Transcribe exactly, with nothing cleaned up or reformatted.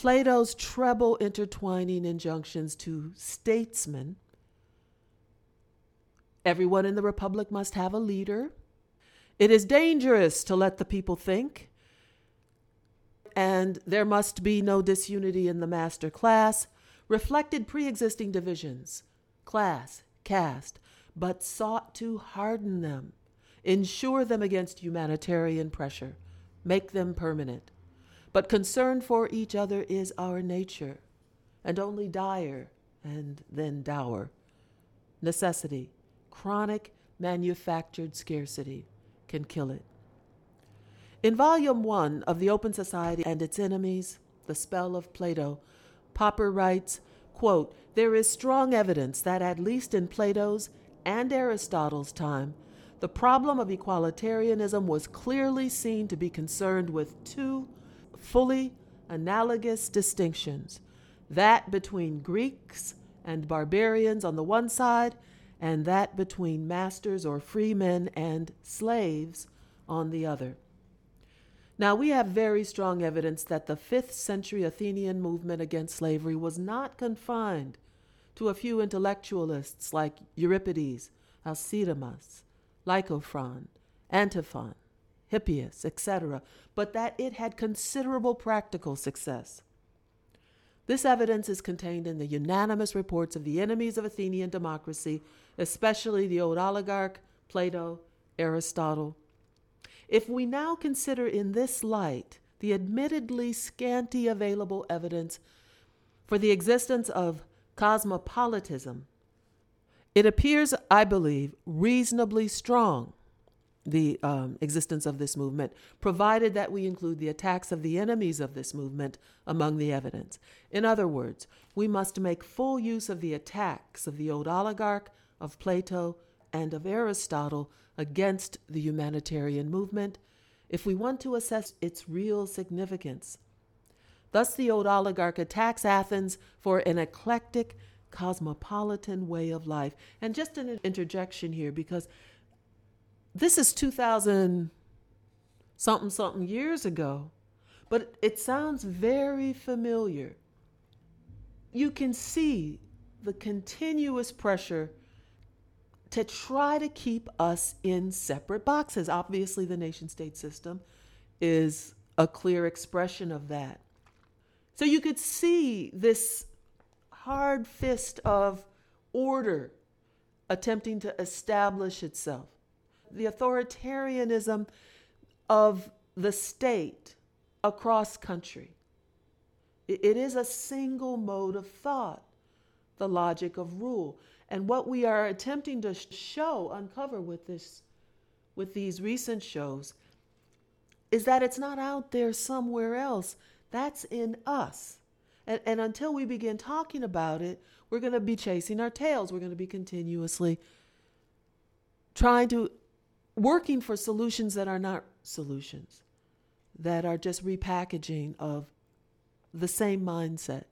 Plato's treble intertwining injunctions to statesmen. Everyone in the republic must have a leader. It is dangerous to let the people think. And there must be no disunity in the master class, reflected pre-existing divisions, class, caste, but sought to harden them, ensure them against humanitarian pressure, make them permanent. But concern for each other is our nature, and only dire and then dour necessity, chronic manufactured scarcity, can kill it. In Volume one of The Open Society and Its Enemies, The Spell of Plato, Popper writes, quote, "There is strong evidence that at least in Plato's and Aristotle's time, the problem of equalitarianism was clearly seen to be concerned with two fully analogous distinctions, that between Greeks and barbarians on the one side, and that between masters or free men and slaves on the other." Now, we have very strong evidence that the fifth century Athenian movement against slavery was not confined to a few intellectualists like Euripides, Alcidamas, Lycophron, Antiphon, Hippias, et cetera, but that it had considerable practical success. This evidence is contained in the unanimous reports of the enemies of Athenian democracy, especially the old oligarch, Plato, Aristotle. If we now consider in this light the admittedly scanty available evidence for the existence of cosmopolitanism, it appears, I believe, reasonably strong, the um, existence of this movement, provided that we include the attacks of the enemies of this movement among the evidence. In other words, we must make full use of the attacks of the old oligarch, of Plato, and of Aristotle against the humanitarian movement if we want to assess its real significance. Thus, the old oligarch attacks Athens for an eclectic, cosmopolitan way of life. And just an interjection here, because this is two thousand something something years ago, but it sounds very familiar. You can see the continuous pressure to try to keep us in separate boxes. Obviously, the nation-state system is a clear expression of that. So you could see this hard fist of order attempting to establish itself. The authoritarianism of the state across country. It is a single mode of thought, the logic of rule. And what we are attempting to show, uncover with this, with these recent shows, is that it's not out there somewhere else. That's in us. And, and until we begin talking about it, we're going to be chasing our tails. We're going to be continuously trying to, working for solutions that are not solutions, that are just repackaging of the same mindset.